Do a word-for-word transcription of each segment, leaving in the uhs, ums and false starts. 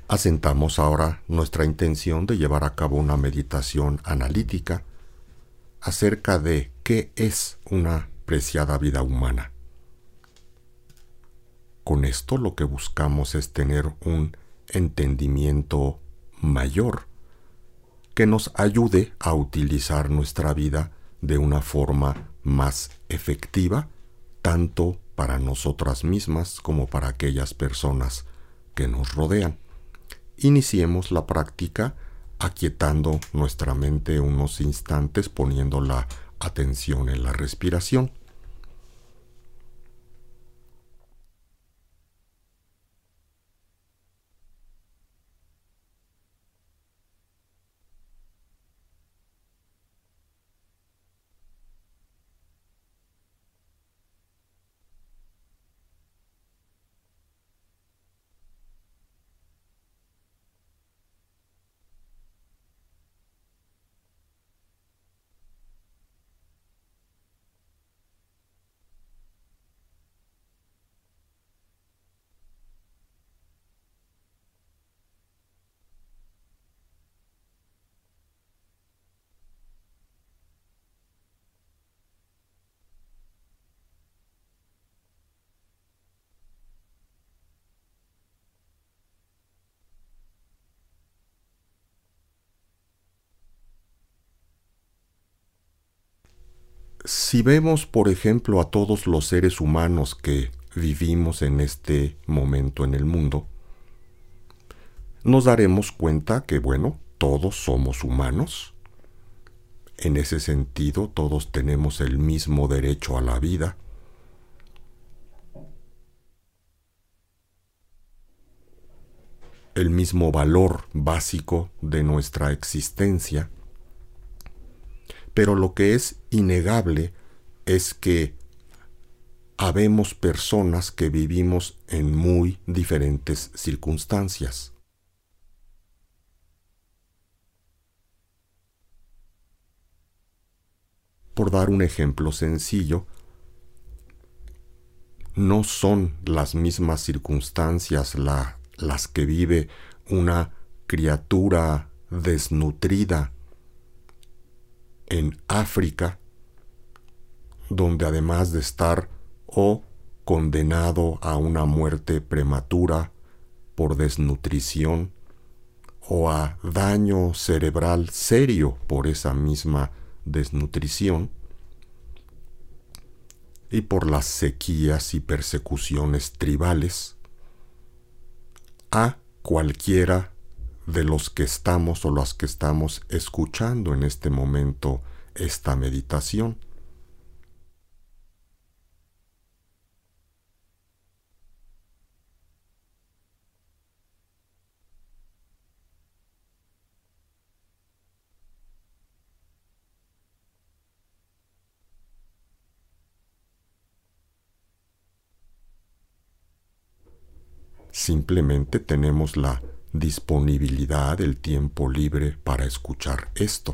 Asentamos ahora nuestra intención de llevar a cabo una meditación analítica acerca de qué es una preciada vida humana. Con esto lo que buscamos es tener un entendimiento mayor que nos ayude a utilizar nuestra vida de una forma más efectiva, tanto para nosotras mismas como para aquellas personas que nos rodean. Iniciemos la práctica aquietando nuestra mente unos instantes, poniendo la atención en la respiración. Si vemos, por ejemplo, a todos los seres humanos que vivimos en este momento en el mundo, nos daremos cuenta que, bueno, todos somos humanos. En ese sentido, todos tenemos el mismo derecho a la vida. El mismo valor básico de nuestra existencia. Pero lo que es innegable es que habemos personas que vivimos en muy diferentes circunstancias. Por dar un ejemplo sencillo, no son las mismas circunstancias la, las que vive una criatura desnutrida en África, donde además de estar o condenado a una muerte prematura por desnutrición o a daño cerebral serio por esa misma desnutrición, y por las sequías y persecuciones tribales, a cualquiera de los que estamos o las que estamos escuchando en este momento esta meditación. Simplemente tenemos la disponibilidad, el tiempo libre para escuchar esto.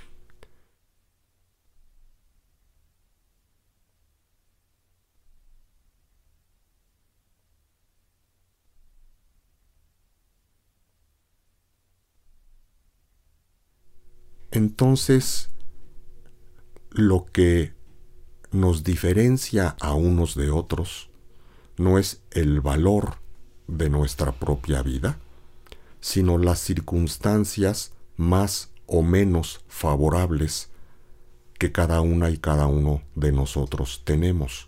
Entonces, lo que nos diferencia a unos de otros no es el valor de nuestra propia vida, sino las circunstancias más o menos favorables que cada una y cada uno de nosotros tenemos.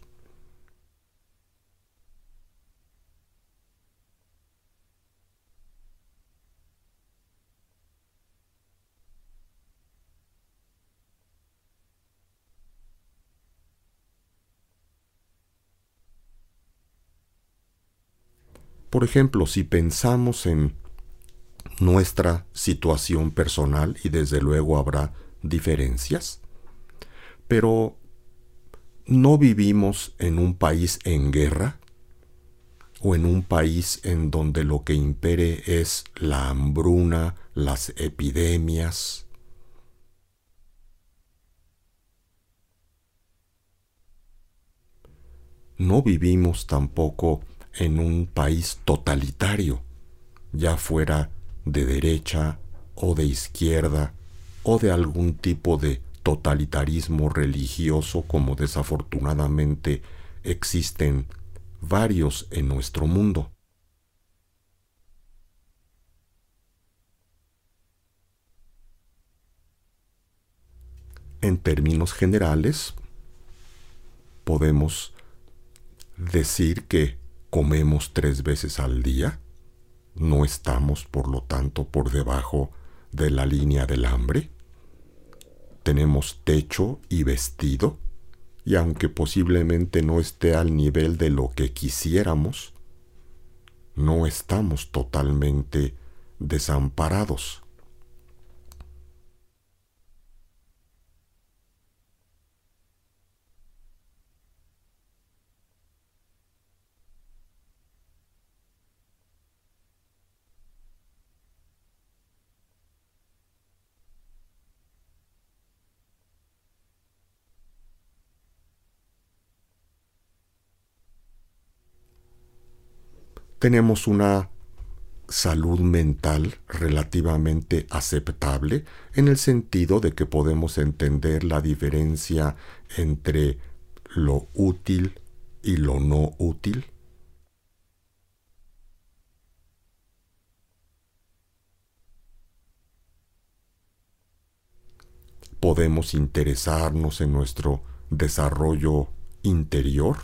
Por ejemplo, si pensamos en nuestra situación personal, y desde luego habrá diferencias, pero no vivimos en un país en guerra o en un país en donde lo que impere es la hambruna, las epidemias. No vivimos tampoco en un país totalitario, ya fuera de derecha o de izquierda o de algún tipo de totalitarismo religioso, como desafortunadamente existen varios en nuestro mundo. En términos generales, podemos decir que comemos tres veces al día. No estamos, por lo tanto, por debajo de la línea del hambre. Tenemos techo y vestido, y aunque posiblemente no esté al nivel de lo que quisiéramos, no estamos totalmente desamparados. Tenemos una salud mental relativamente aceptable, en el sentido de que podemos entender la diferencia entre lo útil y lo no útil. Podemos interesarnos en nuestro desarrollo interior.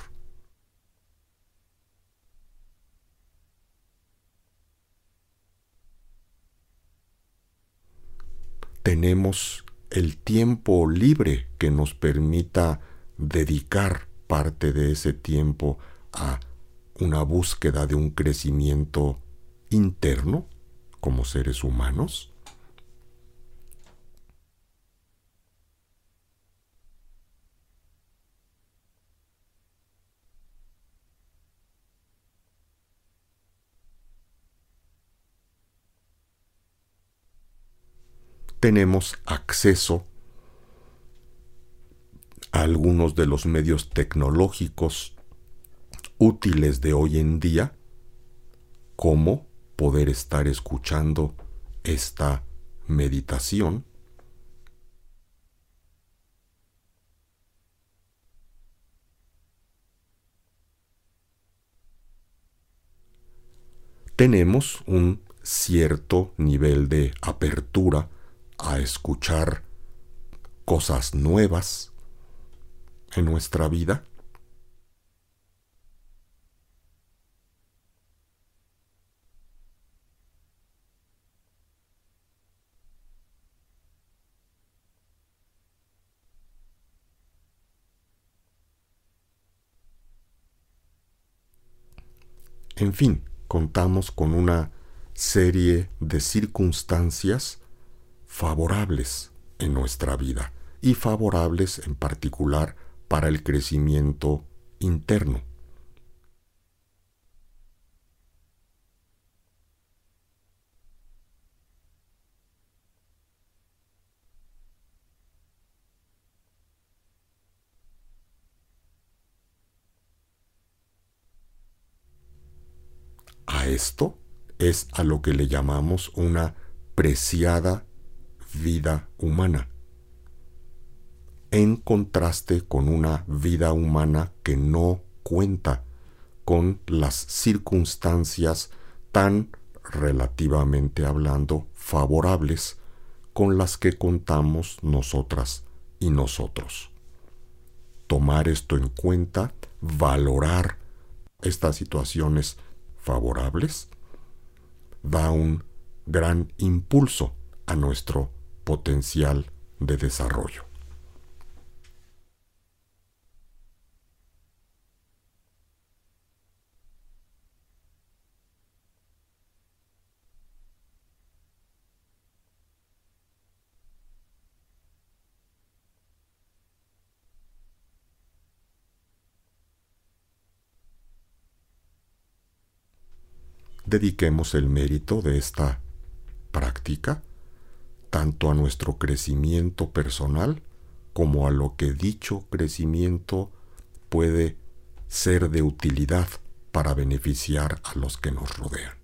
Tenemos el tiempo libre que nos permita dedicar parte de ese tiempo a una búsqueda de un crecimiento interno como seres humanos. Tenemos acceso a algunos de los medios tecnológicos útiles de hoy en día, como poder estar escuchando esta meditación. Tenemos un cierto nivel de apertura a escuchar cosas nuevas en nuestra vida. En fin, contamos con una serie de circunstancias favorables en nuestra vida, y favorables en particular para el crecimiento interno. A esto es a lo que le llamamos una preciada vida humana, en contraste con una vida humana que no cuenta con las circunstancias tan, relativamente hablando, favorables con las que contamos nosotras y nosotros. Tomar esto en cuenta, valorar estas situaciones favorables, da un gran impulso a nuestro potencial de desarrollo. Dediquemos el mérito de esta práctica tanto a nuestro crecimiento personal como a lo que dicho crecimiento puede ser de utilidad para beneficiar a los que nos rodean.